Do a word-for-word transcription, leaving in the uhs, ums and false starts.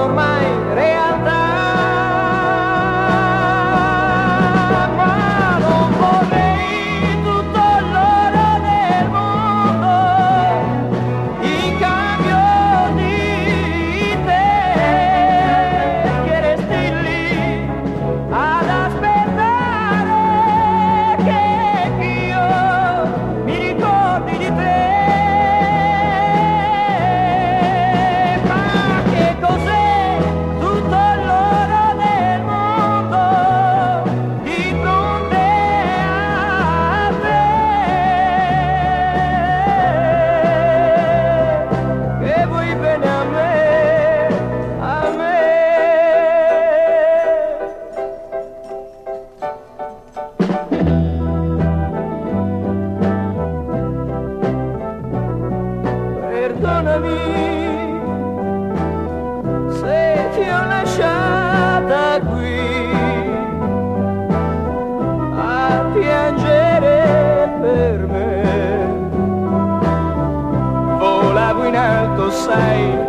ormai realtà, ma non vorrei tutto l'oro del mondo in cambio di te, che resti lì ad aspettare che io mi ricordi di te. Perdonami se ti ho lasciata qui a piangere per me. Volavo in alto, sai,